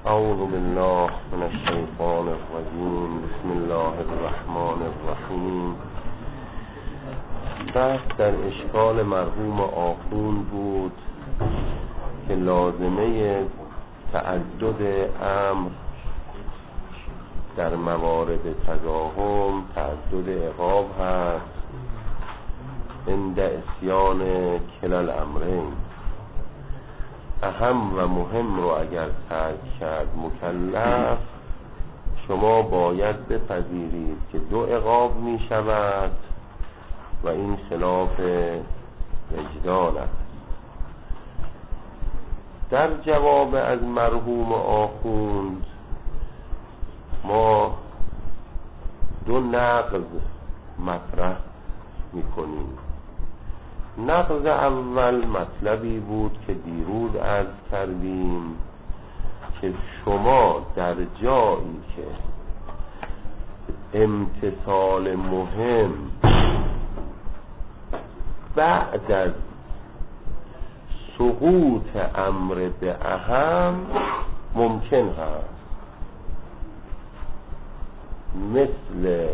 اعوذ بالله من الشیطان الرجیم. بسم الله الرحمن الرحیم. بحث در اشکال مرحوم آخوند بود که لازمه تعدد امر در موارد تزاحم تعدد عقاب هست عند اسیان کلا الامرین. اهم و مهم رو اگر ترک کرد مکلف، شما باید بپذیرید که دو عقاب می شود و این خلاف وجدان است. در جواب از مرحوم آخوند ما دو نقض مطرح می کنیم. نقض اول مطلبی بود که دیروز عرض کردیم که شما در جایی که امتثال مهم بعد از سقوط امر به اهم ممکن هست، مثل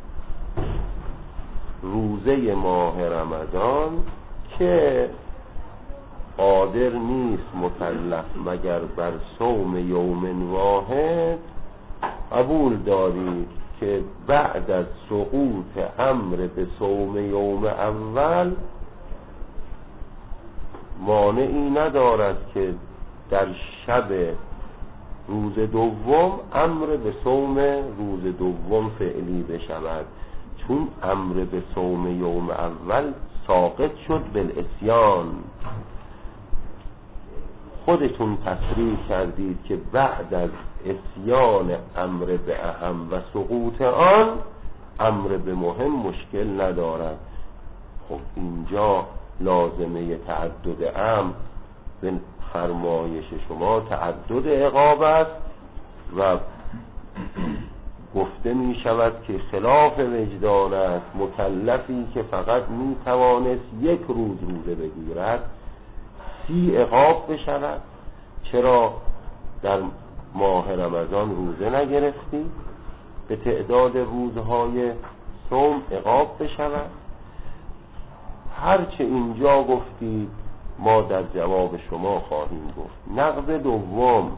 روزه ماه رمضان که قادر نیست مکلف مگر بر صوم یوم واحد، قبول دارید که بعد از سقوط امر به صوم یوم اول مانعی ندارد که در شب روز دوم امر به صوم روز دوم فعلی بشود، چون امر به صوم یوم اول ساقط شد بالعصیان. خودتون تصریح کردید که بعد از عصیان امر به اهم و سقوط آن امر به مهم مشکل ندارد. خب اینجا لازمه تعدد امر به فرمایش شما تعدد عقاب است و گفته می شود که خلاف وجدان است. مکلفی که فقط می توانست یک روز روزه بگیرد 30 عقاب بشود. چرا در ماه رمضان روزه نگرفتی؟ به تعداد روزهای صوم عقاب بشود. هرچه اینجا گفتید ما در جواب شما خواهیم گفت. نقض دوم،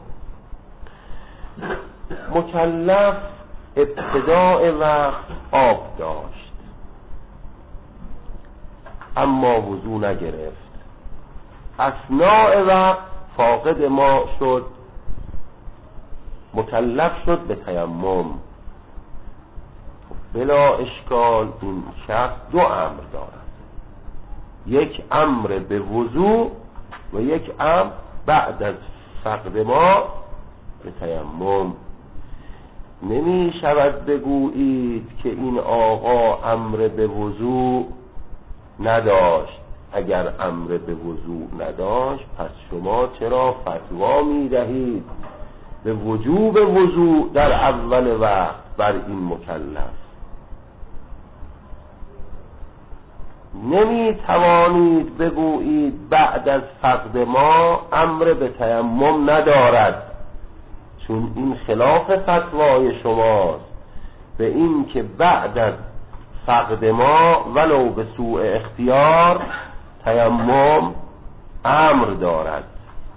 مکلف ابتداء وقت آب داشت اما وضو نگرفت، اثناء وقت فاقد ما شد، مکلف شد به تیمم. بلا اشکال این شخص دو امر دارد، یک امر به وضو و یک امر بعد از فقد ما به تیمم. نمی شود بگویید که این آقا امر به وضو نداشت. اگر امر به وضو نداشت پس شما چرا فتوا می دهید به وجوب وضو در اول وقت بر این مکلف؟ نمی توانید بگویید بعد از فقد ما امر به تیمم ندارد، چون این خلاف فتوای شماست به این که بعد از فقد ما ولو به سوء اختیار تیمم امر دارد.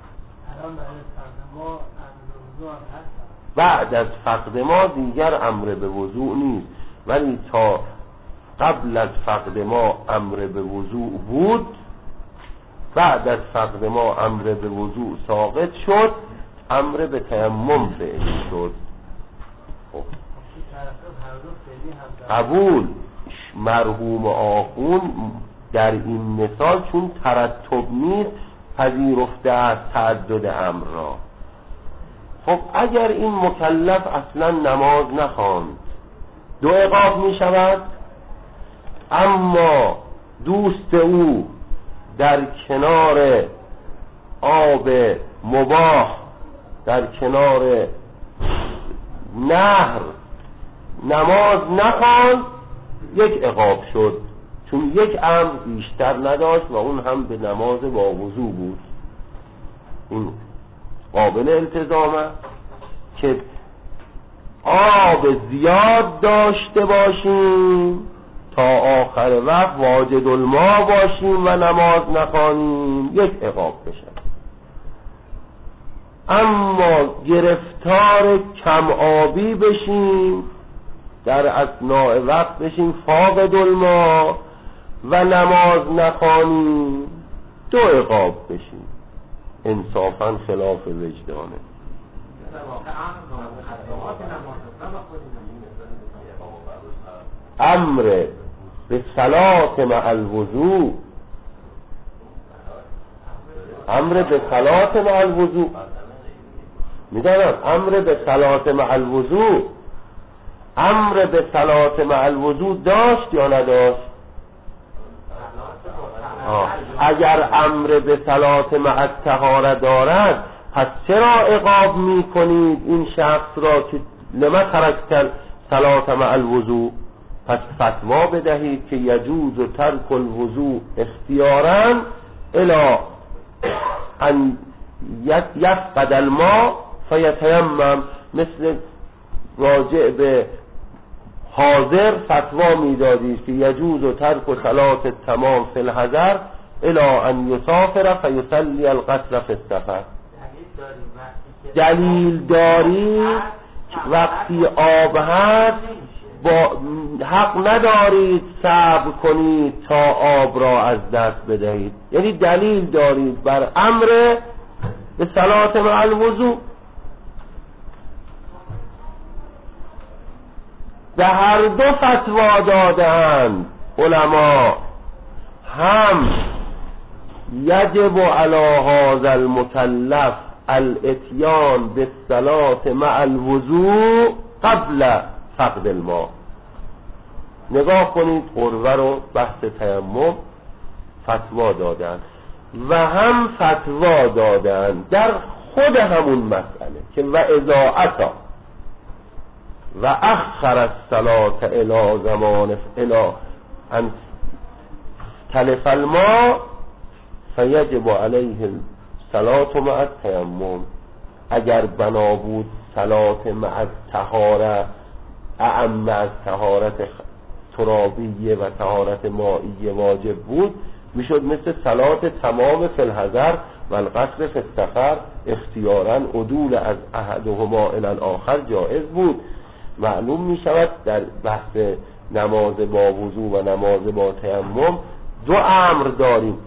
بعد از فقد ما دیگر امر به وضوع نیست، ولی تا قبل از فقد ما امر به وضوع بود، بعد از فقد ما امر به وضوع ساقط شد، امر به تیمم فعلی شد. قبول. مرحوم آخون در این مثال چون ترتب نیست پذیرفته است تعدد امر را. خب اگر این مکلف اصلا نماز نخواند دو عقاب می شود، اما دوست او در کنار آب مباح در کنار نهر نماز نخواند، یک عقاب شد، چون یک امر بیشتر نداشت و اون هم به نماز با وضو بود. این قابل التزام است. که آب زیاد داشته باشیم تا آخر وقت واجد الماء باشیم و نماز نخوانیم، یک عقاب بشه. اما گرفتار کم آبی بشیم، در اثناء وقت بشیم فاقد الماء و نماز نخوانیم، دو عقاب بشیم. انصافا خلاف وجدانه. امر به صلات مع الوضوء، امر به صلات مع الوضوء، میدونم امر به صلات مع الوضوء، امر به صلات مع الوضوء داشت یا نداشت؟ اگر امر به صلات مع الطهاره دارد، پس چرا عقاب میکنید این شخص را که لما ترکت صلات مع الوضوء؟ پس فتوا بدهید که یجوز ترک الوضوء اختیارا الی ان یفقد الماء فیتیمم. مثل راجع به حاضر فتوا میدادید که یجوز ترک صلات تمام فی الحضر الی ان یسافر فیصلی القصر فی السفر. دلیل دارید وقتی آب هست با حق ندارید صبر کنید تا آب را از دست بدهید، یعنی دلیل دارید بر امر به صلات مع الوضوء. به هر دو فتوا دادند علما، هم یجب علی هذا المکلف الاتیان بالصلاة مع الوضوء قبل فقد الماء. نگاه کنید قربه رو بحث تیمم فتوا دادن و هم فتوا دادن در خود همون مسئله که و اذا اتا و اخر الصلاة الى زمان الى ان تلف الماء فیجب علیه الصلاة مع التیمم. اگر بنا بود صلاة مع الطهاره اعم از طهارت ترابیه و طهارت مائیه واجب بود، میشد مثل صلات تمام فی الحضر و القصر فی السفر اختیاراً عدول از احدهما الی الاخر جائز بود. معلوم میشود در بحث نماز با وضو و نماز با تیمم دو امر داریم.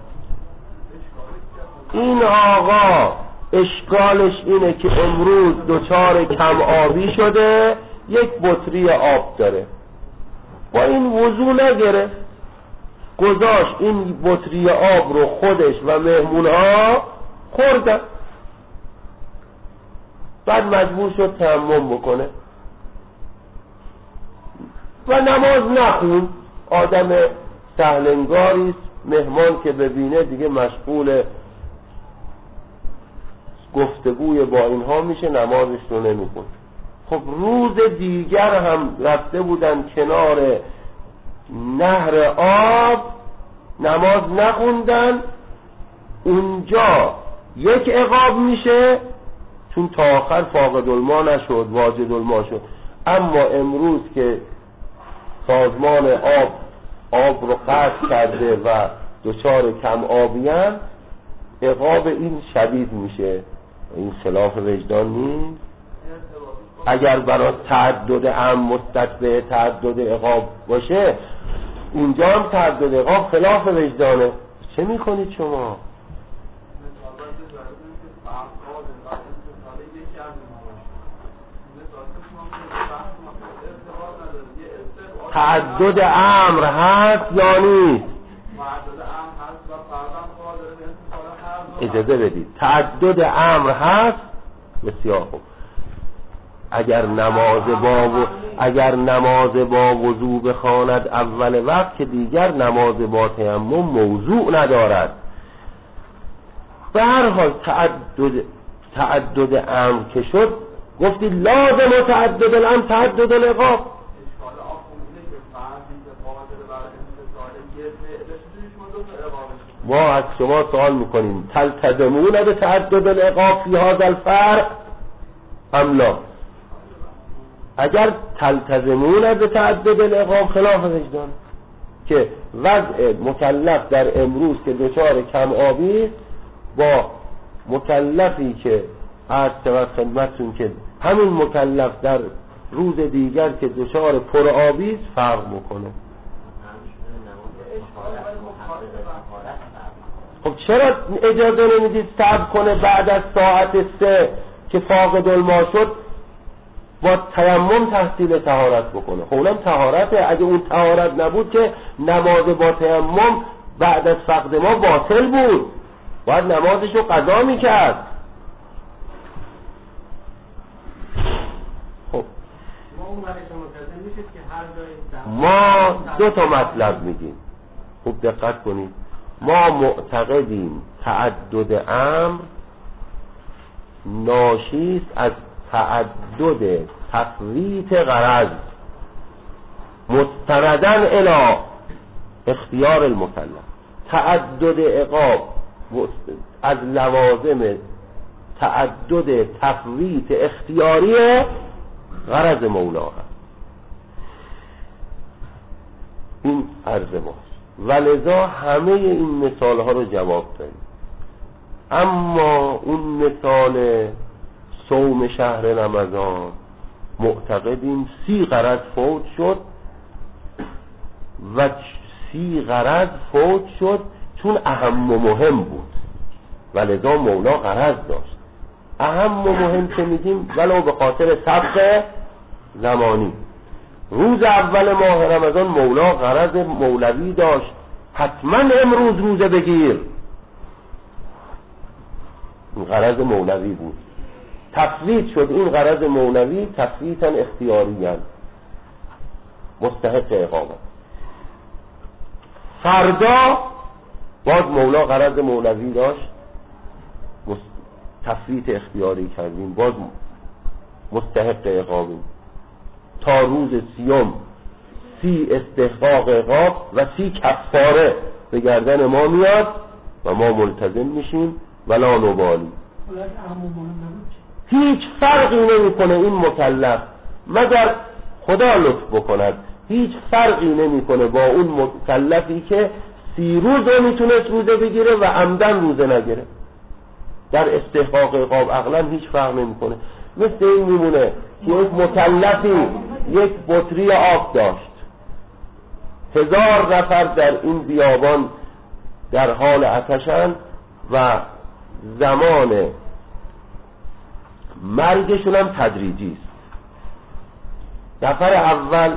این آقا اشکالش اینه که امروز دچار کم آبی شده، یک بطری آب داره، با این وضو نگرفت، گذاشت این بطری آب رو خودش و مهمونها خوردن، بعد مجبور شد تیمم بکنه و نماز نخوند. آدم سهلنگاریست، مهمان که ببینه دیگه مشغول گفتگوی با اینها میشه، نمازش رو نمیخوند. خب روز دیگر هم رفته بودن کنار نهر آب، نماز نخوندن، اونجا یک عقاب میشه چون تا آخر فاقد الماء نشد، واجد الماء شد. اما امروز که سازمان آب رو قطع کرده و دچار کم آبیان، عقاب این شدید میشه. این خلاف وجدان نیست؟ اگر برای تعدد عام مستتبع تعدد عقاب باشه، اونجا هم تعدد عقاب خلاف وجدانه. چه میکنید شما؟ تعدد امر هست یا نیست؟ اجازه بدید، تعدد امر هست. بسیار خوب. اگر نماز با وضو بخواند اول وقت که دیگر نماز با تیمم موضوع ندارد. به هر حال تعدد امر که شد، گفتی لازم تعدد الامر تعدد العقاب. ما از شما سوال میکنیم تلتزمون به تعدد العقاب فی هذا الفرق ام لا؟ اگر تلتزمون به تعدد العقاب خلاف وجدان، که وضع مکلف در امروز که دچار کم آبی با مکلفی که عرض شود خدمتتون که همین مکلف در روز دیگر که دچار پر آبی فرق میکنه. خب چرا اجازه نمیدید صبر کنه بعد از ساعت 3 که فاقد الماء شد با تیمم تحصیل طهارت بکنه؟ خب اونم طهارته. اگه اون طهارت نبود که نماز با تیمم بعد از فقد ما باطل بود، باید نمازشو قضا میکرد. خب ما دو تا مطلب میگیم، خوب دقت کنید. ما معتقدیم تعدد امر ناشی از تعدد تفویت غرض مستنداً الی اختیار المکلف. تعدد عقاب از لوازم تعدد تفویت اختیاری غرض مولا هست. این عرض ماست و لذا همه این مثال ها رو جواب داریم. اما اون مثال صوم شهر رمضان معتقدیم 30 غرض فوت شد و 30 غرض فوت شد چون اهم و مهم بود و لذا مولا غرض داشت. اهم و مهم که میگیم ولو به خاطر سبق زمانی. روز اول ماه رمضان مولا غرض مولوی داشت، حتما امروز روزه بگیر، این غرض مولوی بود. تفویت شد این غرض مولوی تفویتا اختیاریاً مستحق اقامت. فردا باز مولا غرض مولوی داشت، تفویت اختیاری کردیم، باز مستحق اقامیم. تا روز 30 استحقاق عقاب و 30 کفاره به گردن ما میاد و ما ملتزم میشیم ولا نبالی. هیچ فرقی نمیکنه این مکلف مگر خدا لطف بکند، هیچ فرقی نمیکنه با اون مکلفی که 30 روزه میتونست روزه بگیره و عمدن روزه نگیره. در استحقاق عقاب عقلا هیچ فرق نمیکنه. مثل این میمونه که یک مکلفی یک بطری آب داشت، 1000 نفر در این بیابان در حال عطشن و زمان مرگشون هم تدریجی است. نفر اول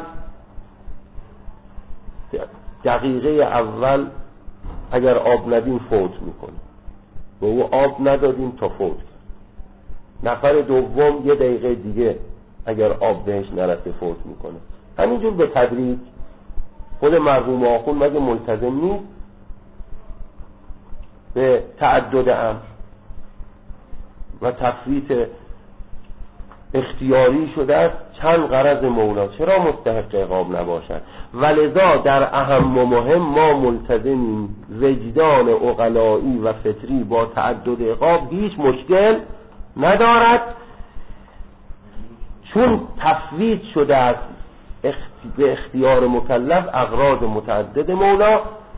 دقیقه اول اگر آب ندیم فوت میکنه و او آب ندادیم تا فوت. نفر دوم 1 دقیقه دیگه اگر آب بهش نرسه فوت میکنه. همینجور به تدریج. خود مرحوم آخون مگه ملتزم نیست به تعدد امر و تفویت اختیاری شده است؟ چند غرض مولا چرا مستحق عقاب نباشد؟ ولذا در اهم و مهم ما ملتزمیم وجدان عقلایی و فطری با تعدد عقاب هیچ مشکل ندارد، چون تفویت شده است به اختیار مکلف اغراض متعدد مولا.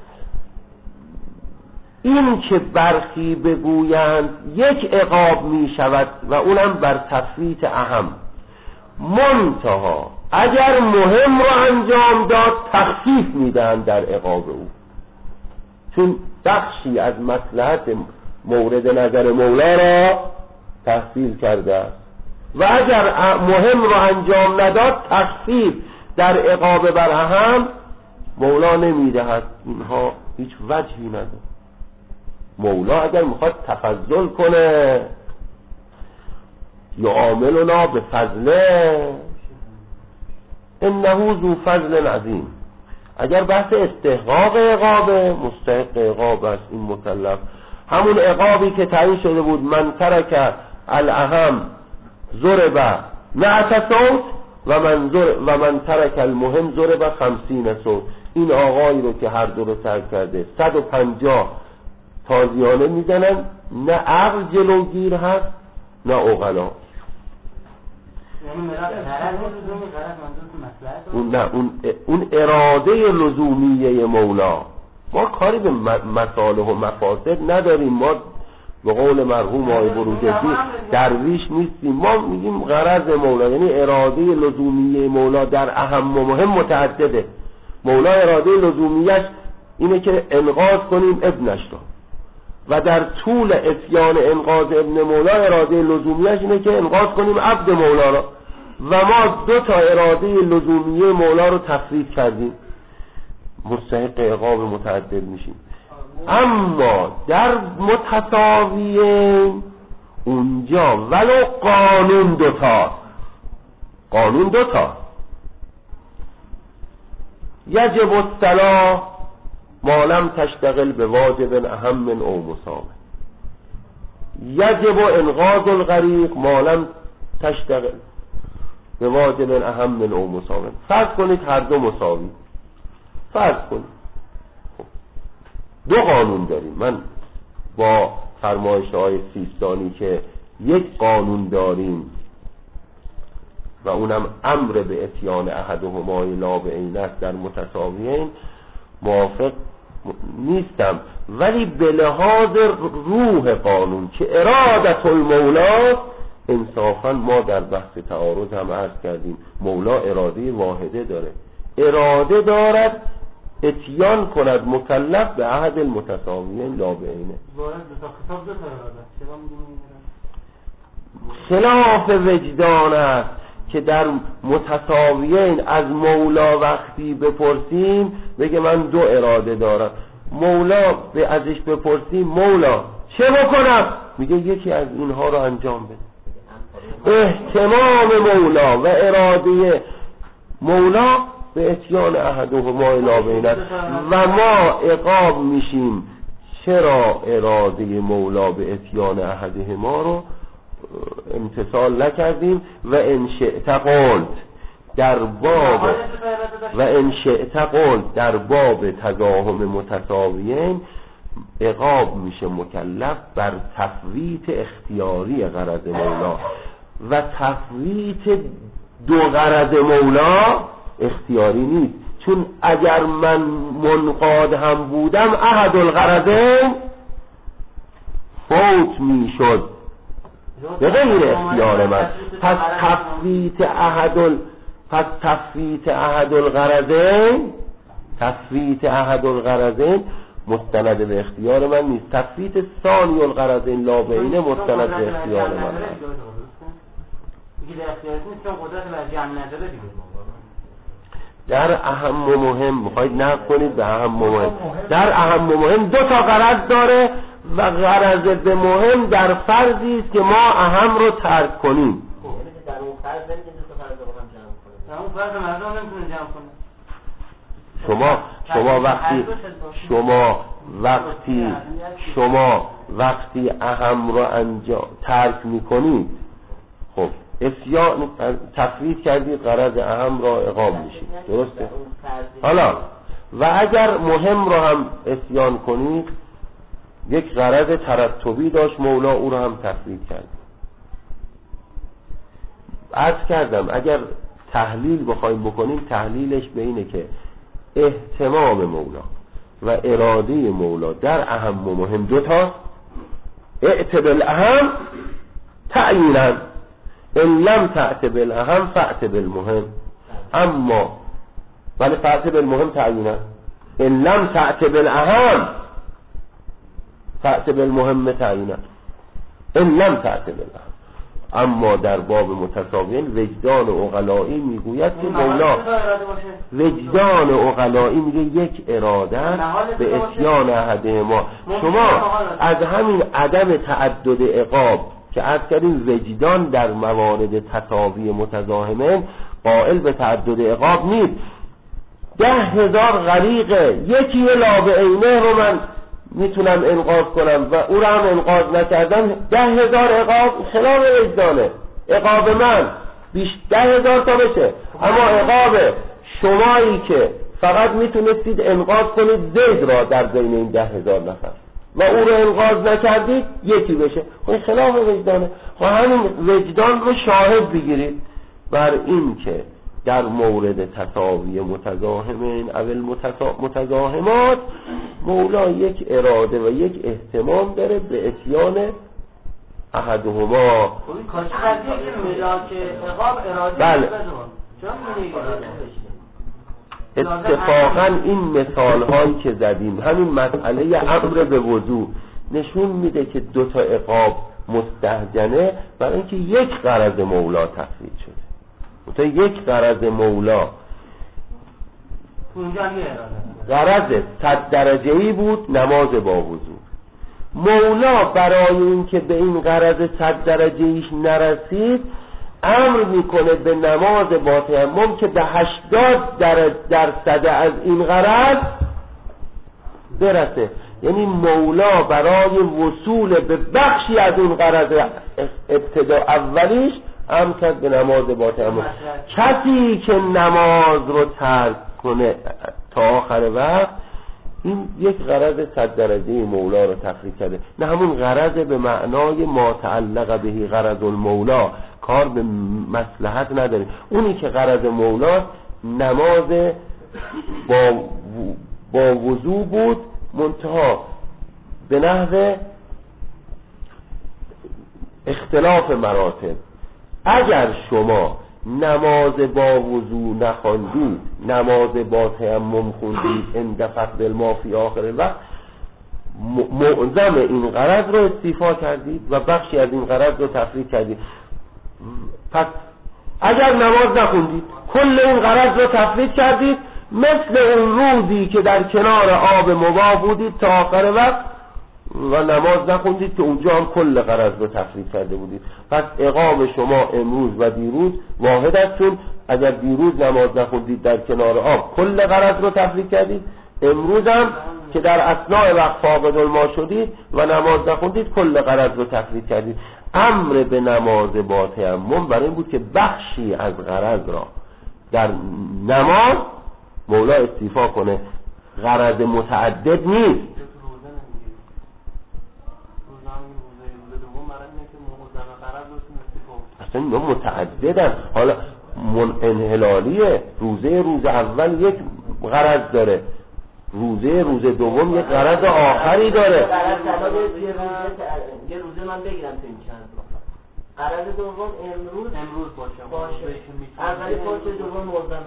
این که برخی بگویند 1 عقاب می شود و اونم بر تفویت اهم، منتها اگر مهم رو انجام داد تخفیف میدن در عقاب او، چون بخشی از مصلحت مورد نظر مولا را تحصیل کرده است و اگر مهم رو انجام نداد تخفیف در عقاب بر اهم مولا نمیدهد. اینها هیچ وجهی نداره. مولا اگر میخواد تفضل کنه یعاملنا به فضله انه ذو فضل عظیم، اگر بحث استحقاق عقاب مستحق عقاب است این مکلف، همون عقابی که تعیین شده بود من ترک الاهم ضرب 100 صوت و من ترک المهم ضرب 50 صوت. این آقایی رو که هر دو رو ترک کرده 150 تازیانه میزنن، نه عقل جلوگیر هست نه عقلا. اون اراده لزومیه مولا. ما کاری به مصالح و مفاسد نداریم. ما به قول مرحوم آقای بروجردی درویش نیستیم. ما میگیم غرض مولا، یعنی اراده لزومیه مولا در اهم و مهم متعدده. مولا اراده لزومیش اینه که انقاذ کنیم ابنش رو، و در طول اتیان انقاذ ابن مولا اراده لزومیش اینه که انقاذ کنیم عبد مولا رو، و ما دو تا اراده لزومیه مولا رو تفرید کردیم، مستحق عقاب متعدد میشیم. اما در متساویه اونجا ولو قانون دوتا یجب الصلاح ما لم تشتغل به واجب اهم من او مساوی، یجب انقاذ الغریق ما لم تشتغل به واجب اهم من او مساوی. فرض کنید هر دو مساوی، فرض کنید دو قانون داریم. من با فرمایش های سیستانی که یک قانون داریم و اونم امر به اتیان احدهما لا به عینت در متساویین موافق نیستم، ولی به لحاظ روح قانون که ارادت المولا، انصافا ما در بحث تعارض هم عرض کردیم مولا اراده واحده داره، اراده دارد اتیان کند مکلف به عهد المتساویین لا به عینه. خلاف وجدان است که در متساویین از مولا وقتی بپرسیم بگه من دو اراده دارم، مولا به ازش بپرسیم مولا چه بکنم، میگه یکی از اینها رو انجام بده. اهتمام مولا و اراده مولا به اتیان احدهما لا بینه، و ما عقاب میشیم چرا اراده مولا به اتیان احدهما رو امتثال نکردیم. و ان شئت قلت در باب تزاحم متساویین عقاب میشه مکلف بر تفویت اختیاری غرض مولا، و تفویت دو غرض مولا اختیاری نیست، چون اگر من منقاد هم بودم احد الغرضین فوت میشد به غیر اختیار من. پس تفویت احد الغرضین مستند به اختیار من نیست، تفویت ثانی الغرضین لا بینه مستند به اختیار من است. در اهم و مهم میخواید نقل کنید به اهم و مهم. در اهم و مهم دو تا غرض داره و غرض به مهم در فرضی است که ما اهم رو ترک کنیم. در اون فرض نمیتونیم دو تا فرض رو هم جمع کنیم. در اون فرض مردم نمیتونیم جمع کنیم. شما وقتی اهم رو ترک میکنید، خب اسیان تفویض کردید، غرض اهم را اقام میشید، درسته؟ حالا و اگر مهم رو هم اسیان کنید، یک غرض ترتبی داشت مولا، او رو هم تفویض کرد. عرض کردم اگر تحلیل بخوایم بکنیم، تحلیلش به اینه که اهتمام مولا و اراده مولا در اهم و مهم دوتاست. ائت بالاهم تعیینا، ان لم تأت بالاهم فأت بالمهم. اما ولی فأت بالمهم تعیینا، ان لم تأت بالاهم فأت بالمهم تعیینا، ان لم تأت بالاهم. اما در باب متساویین وجدان عقلایی میگوید که مولا، وجدان عقلایی میگه یک اراده به اتیان احدهما. شما از همین عدم تعدد عقاب که عرض کردیم وجدان در موارد تساوی متزاحمین قائل به تعدد عقاب نیست. 10,000 غریقه، یکی لا به عینه رو من میتونم انقاذ کنم و او رو هم انقاذ نکردم، 10,000 عقاب خلاف وجدانه. عقاب من 10,000 تا بشه، اما عقاب شمایی که فقط میتونستید انقاذ کنید زید را در بین این 10,000 نفر و او رو انقاذ نکردید، 1 بشه، این خلاف وجدانه. خب همین وجدان رو شاهد بگیرید بر این که در مورد تساوی متزاحمین اول متزاحمات مولا یک اراده و یک اهتمام داره به اتیان احدهما. بله اتفاقا این مثال هایی که زدیم همین مسئله امر به وضوع نشون میده که دو تا عقاب مستهجنه برای اینکه یک غرض مولا تفرید شده. تا یک غرض مولا غرض 100 درجه‌ای بود نماز با وضو. مولا برای اینکه به این غرض 100 درجه‌ایش نرسید امر میکنه به نماز با تیمم که به 80% از این غرض برسه. یعنی مولا برای وصول به بخشی از اون غرض ابتدا اولیش امر کرد به نماز با تیمم. کسی که نماز رو ترک کنه تا آخر وقت این یک غرض 100 درجه مولا رو تفریق کرده، نه همون غرض به معنای ما تعلق بهی غرض المولا، کار به مصلحت نداره. اونی که غرض مولا نماز با وضو بود، منتها به نحو اختلاف مراتب. اگر شما نماز با وضو نخواندید، نماز با تیمم خوندید، عند فقد الماء فی آخر الوقت، معظم این غرض رو استیفا کردید و بخشی از این غرض رو تفریق کردید. پس اگر نماز نخوندید کل این غرض رو تفریق کردید، مثل اون روزی که در کنار آب مباح بودید تا آخر وقت و نماز نخوندید که اونجا هم کل غرض رو تفریق کرده بودید. پس عقاب شما امروز و دیروز واحد است، چون اگر دیروز نماز نخوندید در کنار آب کل غرض رو تفریق کردید، امروز هم که در اثناء وقت فاقد الماء شدید و نماز نخوندید کل غرض رو تفریق کردید. امر به نماز با تیمم برای این بود که بخشی از غرض را در نماز مولا استیفا کنه. غرض متعدد نیست. اصلا اینا متعددن. حالا انحلالیه. روز اول یک غرض داره، روز دوم یک غرض آخری داره. یه روزه من بگیرم تو این چند غرض دوم امروز باشه. اولی پارچه دوم موزن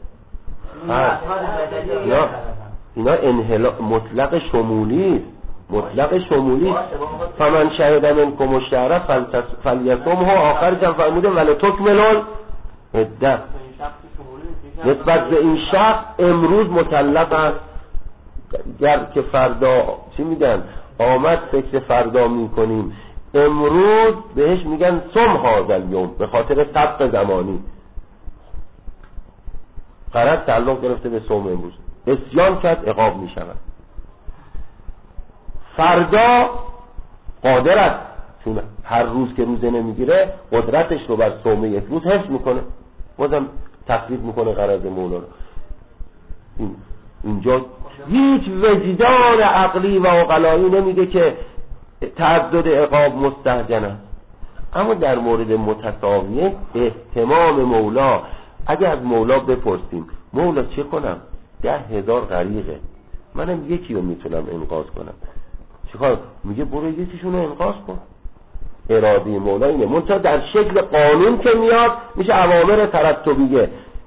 بشه. اینا مطلق شمولی است. مطلق شمولی. فمن شهد منکم الشهر فلیصمه. آخر جمع فرموده ولی تکملون عده. نسبت به این شخص امروز مکلف است. گر که فردا چی میگن آمد فکر فردا میکنیم، امروز بهش میگن صم هذا الیوم، به خاطر سبق زمانی. غرض تعلق گرفته به صوم امروز. عصیان کرد عقاب میشود. فردا قادر است، چون هر روز که روزه نمیگیره قدرتش رو بر صوم یک روز حفظ میکنه، بازم تفریط میکنه غرض مولا رو. اینجا هیچ وجدان عقلی و عقلایی نمیگه که تعدد عقاب مستهجن است. اما در مورد متساویه اهتمام مولا، اگر از مولا بپرسیم مولا چه کنم؟ 10,000 غریقه، منم یکی رو میتونم انقاذ کنم، چیکار؟ میگه برو یکیشون رو انقاذ کن. اراده مولا اینه. منتها در شکل قانون که میاد میشه اوامر ترتبیه،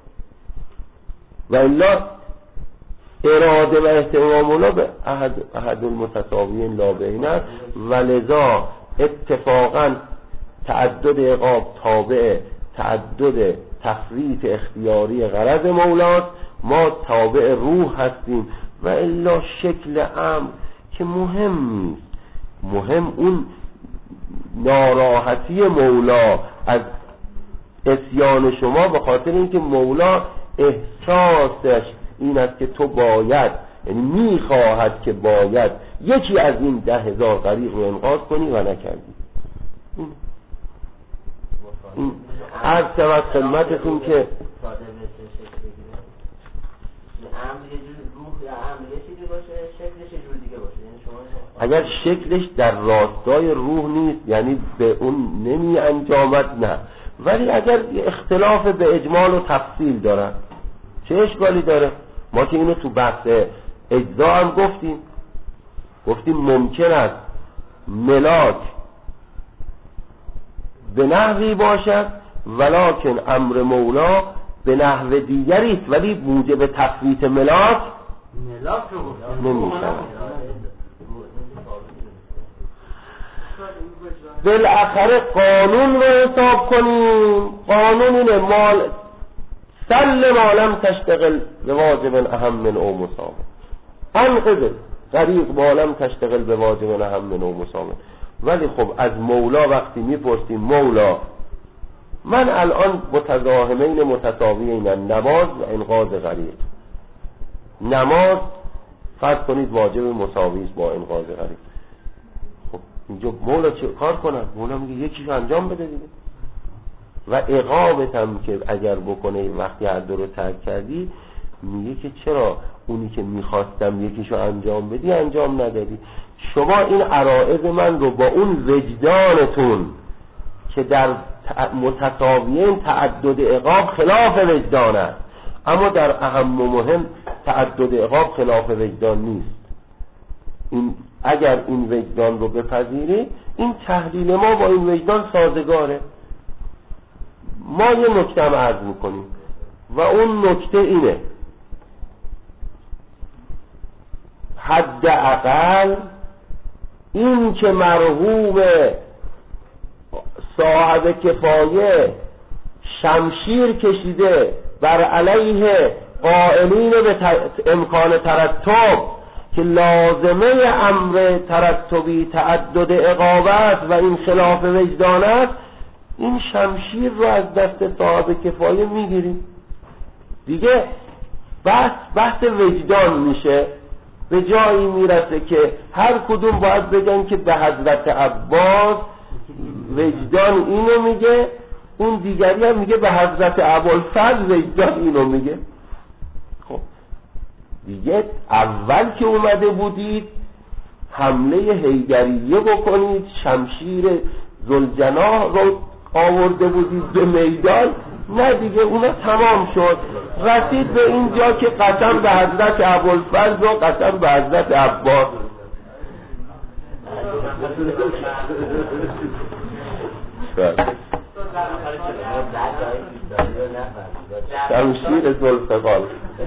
و الا اراده و اهتمام مولا به احد المتساویین لا بین است. ولذا اتفاقا تعدد عقاب تابع تعدد تفریط اختیاری غرض مولاست. ما تابع روح هستیم و الا شکل امر که مهم نیست. مهم اون ناراحتی مولا از عصیان شما، به خاطر اینکه مولا احساسش این است که تو باید، یعنی میخواهد که باید یکی از این 10,000 غریق رو انقاذ کنی و نکردی. این عرض شود خدمتتون که اگر شکلش در راستای روح نیست، یعنی به اون نمی انجامد، نه، ولی اگر اختلاف به اجمال و تفصیل دارن چه اشکالی داره؟ ما که اینو تو بحث اجزا هم گفتیم ممکن است ملاک به نحوی باشد ولکن امر مولا به نحو دیگری است، ولی موجب تفویت ملاک نمیشه. بالاخره قانون رو حساب کنیم. قانون اینه مال سلم عالم تشتغل به واجب اهم من او مساوم، انقذ غریق عالم تشتغل به واجب اهم من او مساوم. ولی خب از مولا وقتی میپرسیم مولا من الان متضاهمین متساویین نماز و انقاذ غریق، نماز فرض کنید واجب مساوی است با انقاذ غریق، خب اینجا مولا چه کار کنم؟ مولا میگه یکیشو انجام بده دیگه. و عقابت هم که اگر بکنه وقتی هر دو رو ترک کردی، میگه که چرا اونی که میخواستم یکیشو انجام بدی انجام ندادی. شما این عرائض من رو با اون وجدانتون که در متساویین تعدد عقاب خلاف وجدان است، اما در اهم و مهم تعدد عقاب خلاف وجدان نیست. این اگر این وجدان رو بپذیری، این تحلیل ما با این وجدان سازگاره. ما یه نکته هم عرض میکنیم و اون نکته اینه: حد اقل این که مرحوم صاحب کفایه شمشیر کشیده بر علیه قائلین به امکان ترتب که لازمه امر ترتبی تعدد عقاب است و این خلاف وجدان است، این شمشیر رو از دست صاحب کفایه میگیریم دیگه. بحث وجدان میشه، به جایی میرسه که هر کدوم باید بگن که به حضرت عباس وجدان اینو میگه، اون دیگری هم میگه به حضرت ابوالفضل وجدان اینو میگه. خب دیگه اول که اومده بودید حمله حیدریه بکنید، شمشیر ذوالجناح رو آورده بودید به میدان، نه دیگه اونا تمام شد، رسید به اینجا که قسم به حضرت ابوالفضل و قسم به حضرت عباس. شمشیر ذوالفقار.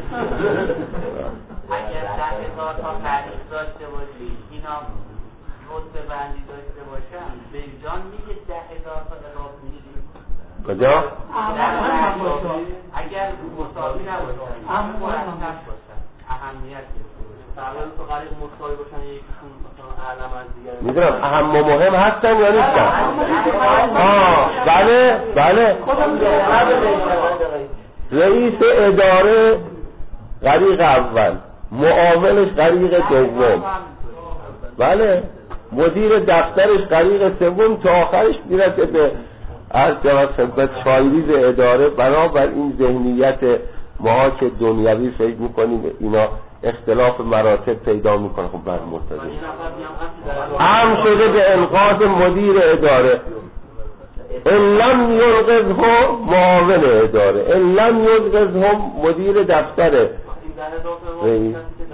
اگر 10,000 تا تعریف داشته باشی، اینا رتبه بندی داشته باشن، به جان میگه 10,000 تا اضافه میشه. کجا؟ اگر مساوی نباشن، اما مرتب باشن، اهمیت داره. تو غریق مساوی باشن، یکیشون مثلا اعلم از دیگه. میدونم اهم و مهم هستن یا نیستن؟ بله. رئیس اداره غریق اول، معاونش غریق دوم، بله، مدیر دفترش غریق سوم، تا آخرش میرسه به جناب خدمت شایریز اداره. بنابر این ذهنیت ما که دنیوی فکر میکنیم اینا اختلاف مراتب پیدا میکنه. خب بعد مرتضی هم شده به انقاذ مدیر اداره، ان لم یلغزه معاون اداره، ان لم یلغزه مدیر دفتر رئیس.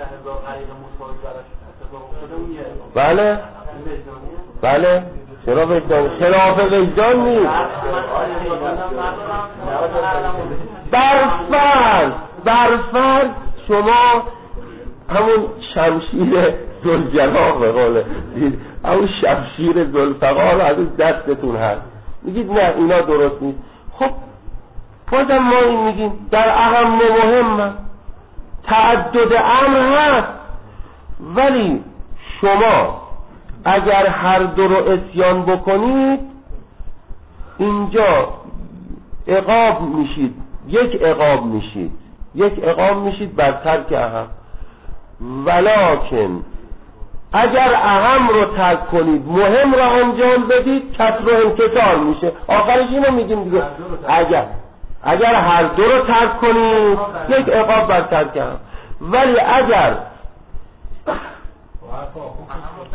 بله چرا وجدان؟ خلاف وجدان نیست. برفرض شما همون شمشیر ذوالجناح به قوله همون شمشیر ذوالفقار از دستتون هست، میگید نه اینا درست نیست. خب بازم ما این میگیم در اهم و مهم تعدد امر هست، ولی شما اگر هر دو رو اسیان بکنید اینجا عقاب میشید، یک عقاب میشید بر ترک اهم. ولکن اگر اهم رو ترک کنید مهم رو انجام بدید کسر و انکسار میشه. آخرش اینو میگیم دیگه، اگر هر دو رو ترک کنید یک عقاب بر ترک اهم، ولی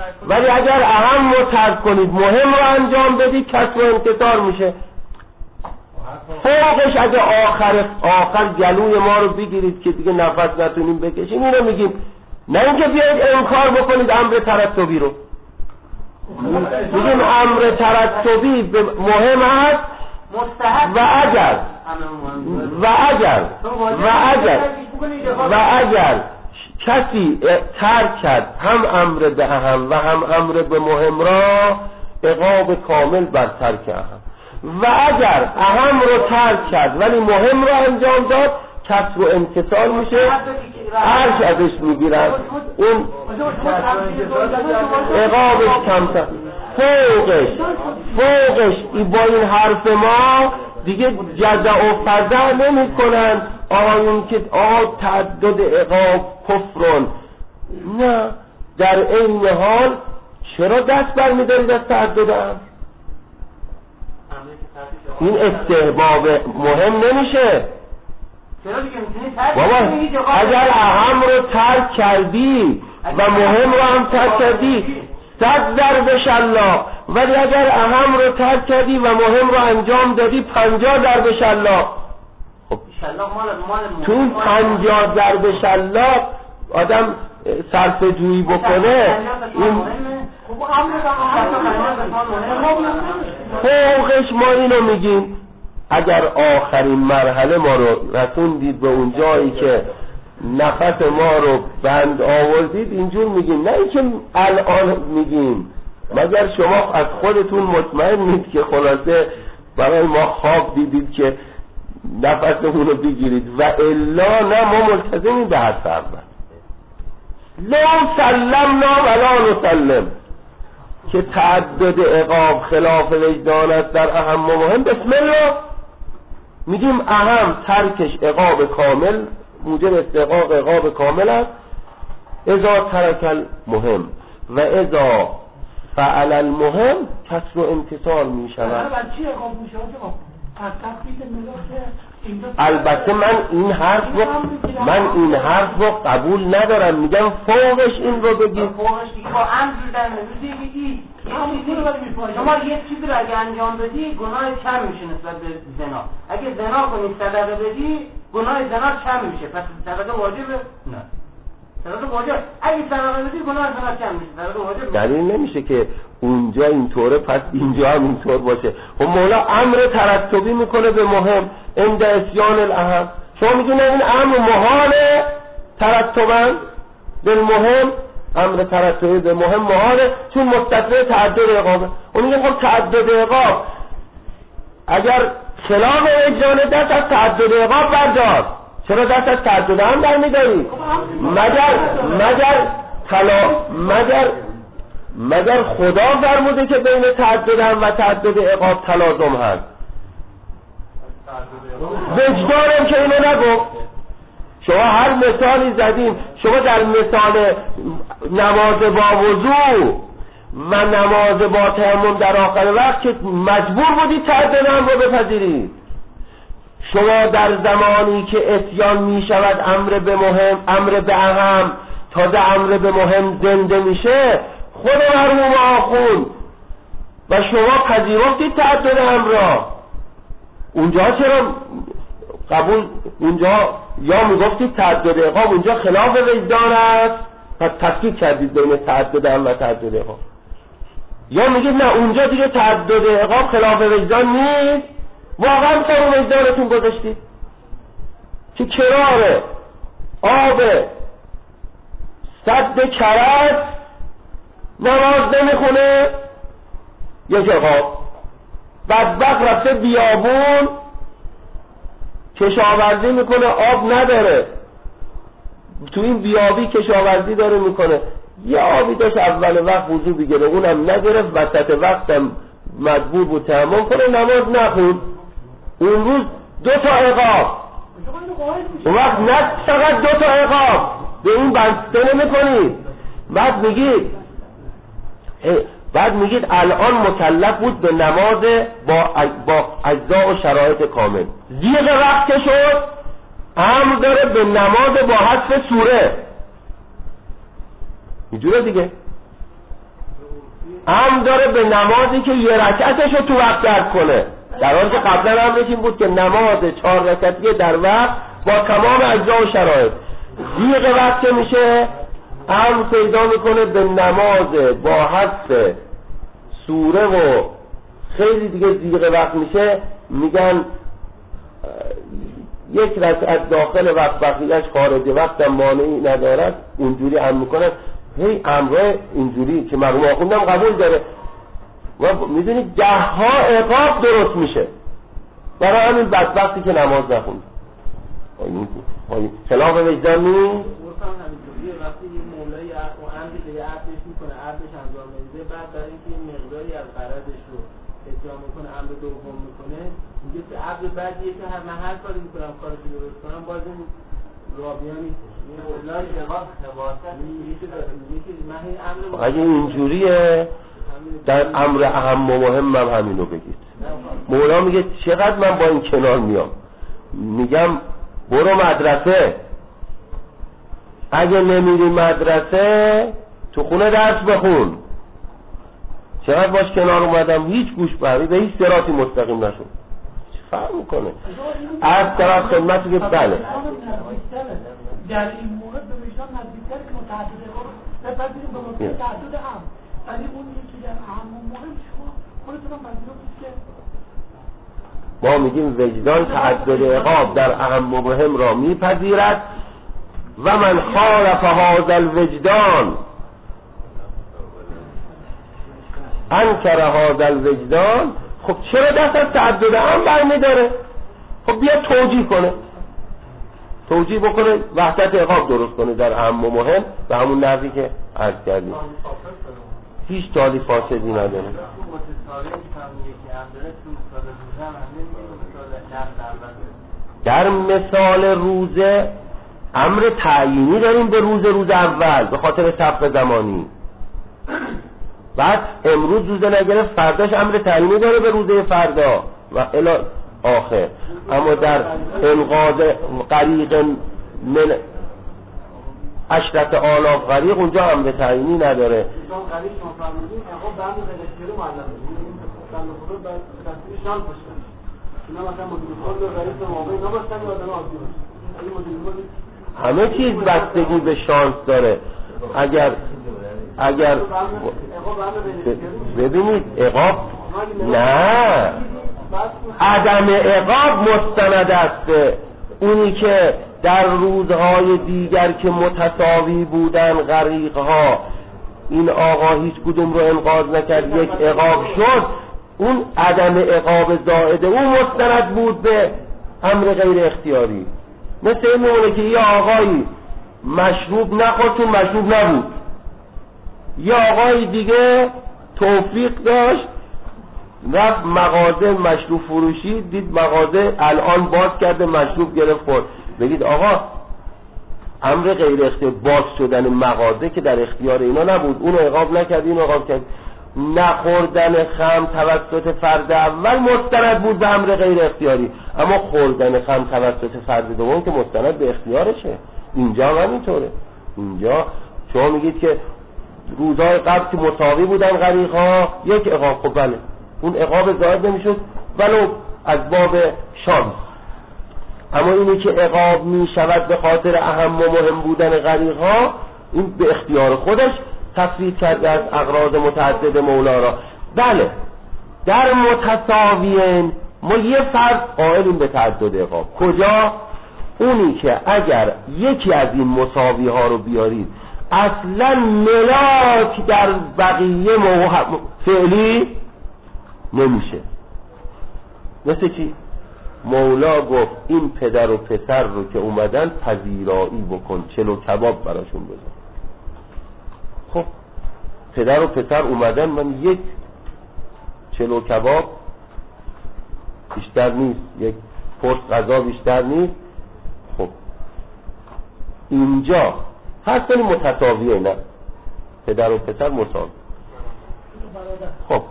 اگر اهم رو ترک کنید مهم رو انجام بدید کسر و انکسار میشه. فوقش اگه آخر گلوی ما رو بگیرید که دیگه نفس نتونیم بکشیم اینو میگیم، نه اینکه بیاید انکار بکنید امر ترتبی رو. میگیم امر ترتبی مهم است و اگر کسی ترک کرد هم امر به اهم و هم امر به مهم را، عقاب کامل بر ترک اهم. و اگر اهم رو ترک کرد ولی مهم رو انجام داد، کسر و امتثال میشه، هرچی ازش میگیرن اون عقابش کمتر. فوقش با این حرف ما دیگه جزع و فزع نمی کنن آقایون که تعدد عقاب کفرون، نه، در این حال چرا دست برمی‌دارید از تعدد امر؟ این استحباب مهم نمیشه بابا. اگر اهم رو ترک کردی و مهم رو هم ترک کردی 100 ضرب شلاق، ولی اگر اهم رو ترک کردی و مهم رو انجام دادی 50 ضرب شلاق. خب تو این 50 ضرب شلاق آدم صرف جویی بکنه، این فوقش ما اینو میگیم اگر آخرین مرحله ما رو رسوندید به اون جایی که نفس ما رو بند آوردید، اینجور میگیم، نه اینکه الان میگیم. مگر شما از خودتون مطمئن نیست که خلاصه برای ما خواب دیدید که نفسمون رو بگیرید؟ و الا نه، ما ملتزمیم به حرف اول. لو سلمنا ولا نسلم، که تعدد عقاب خلاف وجدان است در اهم و مهم. بسم الله میگیم اهم ترکش عقاب کامل، موجب استحقاق عقاب کامل است. اذا ترک المهم و اذا فعل المهم کسر و امتثال می شود. البته من این حرف رو قبول ندارم، میگم فوقش این رو بگید. فوقش دیگه با امر در بگید شما یه چیزی رو اگه انجام بدی گناه کم میشه نسبت به زنا. اگه زنا کنی صدقه بدی گناه زنا کم میشه، پس صدقه واجبه؟ نه، صدقه واجب. اگه صدقه بدی گناه زنا کم میشه، صدقه واجب. دلیل نمیشه که اونجا اینطوره پس اینجا هم اینطور باشه. خب مولا امر ترتبی میکنه به مهم عند اسیان الاهم. شما میگین این امر محاله ترتبا به مهم، امر ترتبی به مهم محاله چون مستثنی تعدد عقابه. اون میگه خب تعدد عقاب اگر خلاف وجدان دست از تعدد عقاب بردار، چرا دست از تعدد هم برمیداری؟ مگر خدا فرموده که بین تعدد هم و تعدد عقاب تلازم هست؟ وجدانم که اینو نگفت. شما هر مثالی زدیم، شما در مثال نماز با وضو و نماز با تیمم در آخر وقت که مجبور بودید تعدد هم رو بپذیرید. شما در زمانی که اتیان می شود امر به اهم، تازه امر به مهم زنده میشه، خود مرحوم آخوند و شما پذیرفتید تعدد هم را. اونجا چرا قبول؟ اونجا یا میگفتید تعدد عقاب اونجا خلاف وجدان است، پس تفکیک کردید بین تعدد هم و تعدد عقاب، یا میگید نه اونجا دیگه تعدد عقاب خلاف وجدان نیست، واقعا سر وجدانتون گذاشتید که کراره آب صد کرد نماز نمیخونه، یک عقاب. بدبخت رفته بیابون کشاورزی میکنه، آب نداره، تو این بیابی کشاورزی داره میکنه، یه آبی داشت اول وقت وضو بگیره اونم نگرفت، وسط وقتم مجبور بود تیمم کنه، نماز نخوند. اون روز 2 عقاب. اون وقت نه فقط 2 عقاب به این بسته نمیکنید. بعد میگید الان مکلف بود به نماز با اجزا و شرایط کامل. زیغ وقت که شد امر داره به نماز با حذف سوره، اینجوره دیگه. امر داره به نمازی که یه رکعتش رو تو وقت درک کنه. در حالی که قبلا امرش این بود که نماز 4 رکعتی در وقت با تمام اجزا و شرایط. دیگه وقت که میشه امر پیدا میکنه به نماز با حذف سوره و خیلی دیگه دیگه وقت میشه، میگن 1 رکعت داخل وقت بقیهش خارج وقت مانعی ندارد، اونجوری امر میکنه. هی امره اینجوری که مرحوم آخوندم قبول داره و میدونید ده ها عقاب درست میشه برای همین بدبختی که نماز نخوند. خلاف وجدان نیست. وقتی یه مولای امری به عبدش میکنه، عبدش انجام میده، بعد برای اینکه یه مقداری از قرضش رو اتمام میکنه، امر دوم میکنه، میگه که عبد بعدیه که من هر کاری میکنم کارش رو درست کنم، باز این رابیا نیستش. این مولای جواب خواست میگه که من این امر اگه اینجوریه در امر اهم و مهم هم همینو بگید. مولا میگه چقدر من با این کنار میام، میگم برو مدرسه، اگه نمیری مدرسه تو خونه درس بخون. چقدر باش کنار اومدم، هیچ گوش به هیچ صراطی مستقیم نشد. چه فرق میکنه؟ از طرف خدمتی که بله در این مورد به وجدان نزدیکتر که متعدد رو بپذیریم به مورد تعدد هم، ولی اون یکی در اهم و مهم شما خودتون هم پذیرفتید که ما میگیم وجدان تعدد عقاب در اهم و مهم را میپذیرد و من خالف هذا الوجدان انکر هذا الوجدان. خب چرا دست از تعدد هم برمیداره؟ خب بیا توجیه بکنه وحدت عقاب درست کنه در اهم و مهم و همون نحوی که عرض کردیم. هیچ جالی فاسدی نداره. در مثال روزه امر تعیینی داریم به روز اول به خاطر سبق زمانی، بعد امروز روزه نگرفت فرداش امر تعیینی داره به روزه فردا و الی آخر. اما در انقاذ غریق من 10,000 غریق اونجا امر تعیینی نداره. همه چیز بستگی به شانس داره. اگر ببینید عقاب نه، عدم عقاب مستند است. اونی که در روزهای دیگر که متساوی بودن غریقها، این آقا هیچ کدوم رو انقاذ نکرد، یک عقاب شد، اون عدم عقاب زائده اون مستند بود به امر غیر اختیاری. مثل این میمونه که یه آقایی مشروب نخورد چون مشروب نبود، یه آقای دیگه توفیق داشت رفت مغازه مشروب فروشی، دید مغازه الان باز کرده مشروب گرفت خورد. بگید آقا امر غیر اختیاری باز شدن مغازه که در اختیار اینا نبود، اونو عقاب نکرد اینو عقاب کرد. نخوردن خمر توسط فرد اول مستند بود به امر غیر اختیاری، اما خوردن خمر توسط فرد دوم که مستند به اختیارشه. اینجا هم همینطوره. اینجا شما میگید که روزهای قبل که مساوی بودن غریق‌ها یک عقاب، خب بله اون عقاب زائد نمیشد ولو از باب شانس. اما اینی که عقاب میشود به خاطر اهم و مهم بودن غریق‌ها، این به اختیار خودش تفسیر کرده از اغراض متعدد مولا را. بله در متساویین ما یه فرد قائلیم به تعدد عقاب. کجا؟ اونی که اگر یکی از این مساوی ها رو بیارید اصلا ملاک در بقیه فعلی نمیشه. مثل چی؟ مولا گفت این پدر و پسر رو که اومدن پذیرایی بکن، چلو کباب براشون بزن. خب پدر و پسر اومدن، من یک چلو کباب بیشتر نیست، یک پرس غذا بیشتر نیست. خب اینجا هر سنی متساویه، نه پدر و پسر مساوی. خب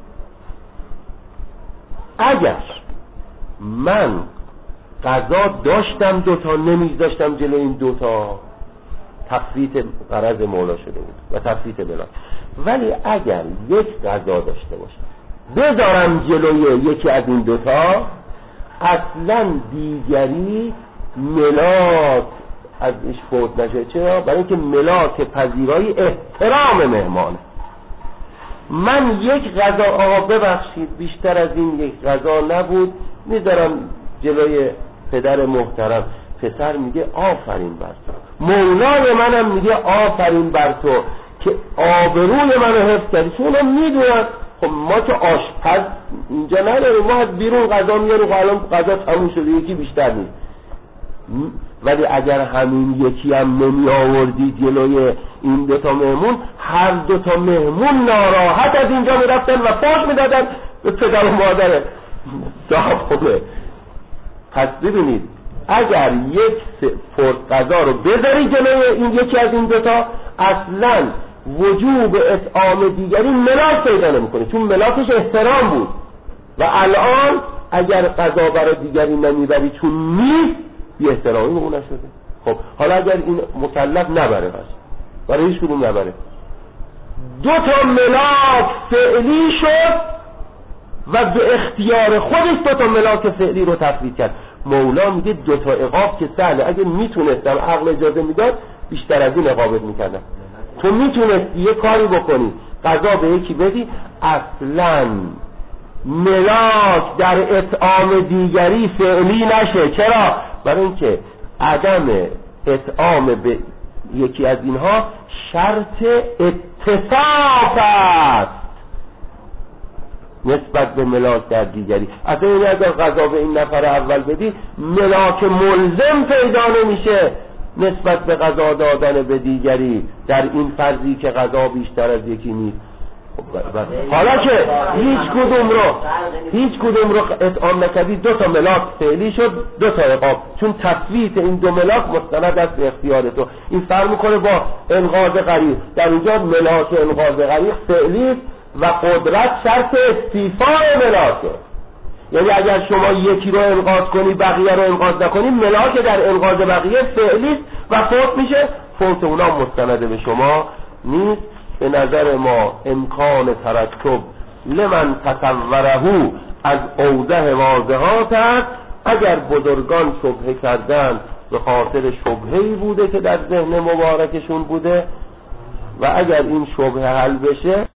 اگر من غذا داشتم دوتا نمیز داشتم جلو این دوتا، تفسیط غرض مولا شده بود و تفسیط بلا. ولی اگر یک غذا داشته باشم بذارم جلوی یکی از این دوتا، اصلا دیگری ملاک ازش فوت نشه. چرا؟ برای اینکه ملاک پذیرایی احترام مهمانه. من یک غذا، آقا ببخشید بیشتر از این یک غذا نبود، میذارم جلوی پدر محترم. پسر میگه آفرین بر تو، مولای منم میگه آفرین بر تو که آبروی منو حفظ کردی. چون اونم میدونن خب ما که آشپز اینجا نداریم، ما از بیرون غذا میاریم، الان غذا تموم شده یکی بیشتر نیست. ولی اگر همین یکی هم نمی آوردی جلوی این دوتا مهمون، هر دوتا مهمون ناراحت از اینجا میرفتن و پاش میدادن به پدر و مادر صاحبه. پس ببینید اگر یک فرد غذا رو بذاری جلوی این یکی از این دوتا، اصلا وجوب اطعام دیگری ملاک پیدا نمیکنه، چون ملاکش احترام بود. و الان اگر غذا برای دیگری نمیبری چون نیست، بی احترامی به اون نشده. خب حالا اگر این مکلف نبره، بس برای هیچ کدوم نبره، دو تا ملاک فعلی شد و به اختیار خودش دو تا ملاک فعلی رو تفویض کرد. مولا میگه دو تا عقاب که سهله، اگه میتونستم عقل اجازه میداد بیشتر از این عقابت میکردم. تو میتونستی یه کاری بکنی، غذا به یکی بدی، اصلا ملاک در اطعام دیگری فعلی نشه. چرا؟ برای اینکه عدم اطعام به یکی از اینها شرط اتصاف است نسبت به ملاک در دیگری. اصلا این اگر غذا به این نفر اول بدی، ملاک ملزم پیدا نمیشه نسبت به غذا دادن به دیگری در این فرضی که غذا بیشتر از یکی نیست. حالا که هیچ کدوم رو اطعام نکردی، دو تا ملاک فعلی شد، دو تا عقاب، چون تثبیت این دو ملاک مستند است به اختیار تو. این فرق میکنه با انقاذ غریق. در اینجا ملاک انقاذ غریق فعلی و قدرت شرط استیفای ملاکه. یعنی اگر شما یکی رو انقاذ کنی بقیه رو انقاذ نکنی، ملاک در انقاذ بقیه فعلی و فوت میشه، فوت اونا مستند به شما نیست. به نظر ما امکان ترکب لمن تصوره از اوضح واضحات است. اگر بزرگان شبهه کردن به خاطر شبهه‌ای بوده که در ذهن مبارکشون بوده و اگر این شبهه حل بشه